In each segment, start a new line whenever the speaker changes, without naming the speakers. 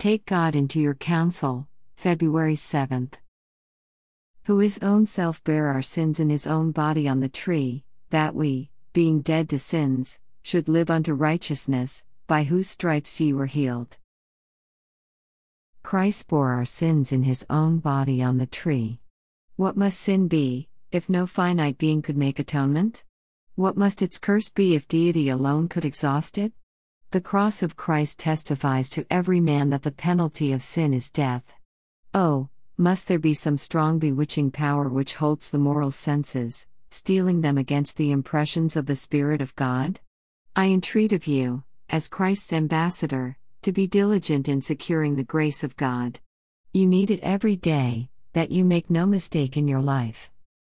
Take God into your counsel, February 7th. Who his own self bare our sins in his own body on the tree, that we, being dead to sins, should live unto righteousness, by whose stripes ye were healed. Christ bore our sins in his own body on the tree. What must sin be, if no finite being could make atonement? What must its curse be if deity alone could exhaust it? The cross of Christ testifies to every man that the penalty of sin is death. Oh, must there be some strong bewitching power which holds the moral senses, steeling them against the impressions of the Spirit of God? I entreat of you, as Christ's ambassador, to be diligent in securing the grace of God. You need it every day, that you make no mistake in your life.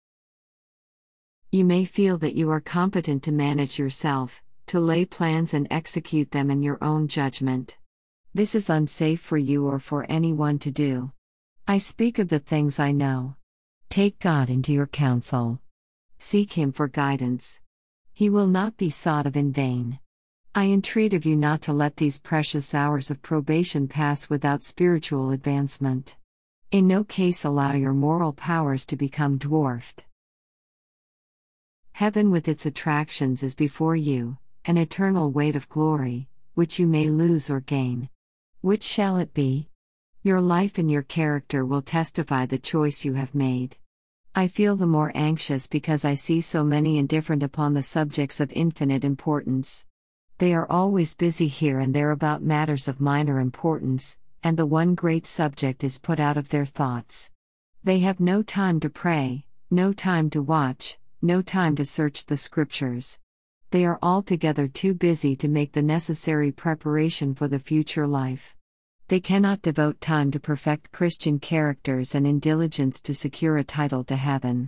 You may feel that you are competent to manage yourself, to lay plans and execute them in your own judgment. This is unsafe for you or for anyone to do. I speak of the things I know. Take God into your counsel. Seek him for guidance. He will not be sought of in vain. I entreat of you not to let these precious hours of probation pass without spiritual advancement. In no case allow your moral powers to become dwarfed. Heaven with its attractions is before you, an eternal weight of glory, which you may lose or gain. Which shall it be? Your life and your character will testify the choice you have made. I feel the more anxious because I see so many indifferent upon the subjects of infinite importance. They are always busy here and there about matters of minor importance, and the one great subject is put out of their thoughts. They have no time to pray, no time to watch, no time to search the Scriptures. They are altogether too busy to make the necessary preparation for the future life. They cannot devote time to perfect Christian characters and in diligence to secure a title to heaven.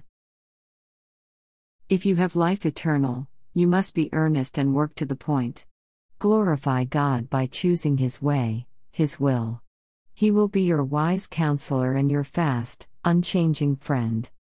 If you have life eternal, you must be earnest and work to the point. Glorify God by choosing His way, His will. He will be your wise counselor and your fast, unchanging friend.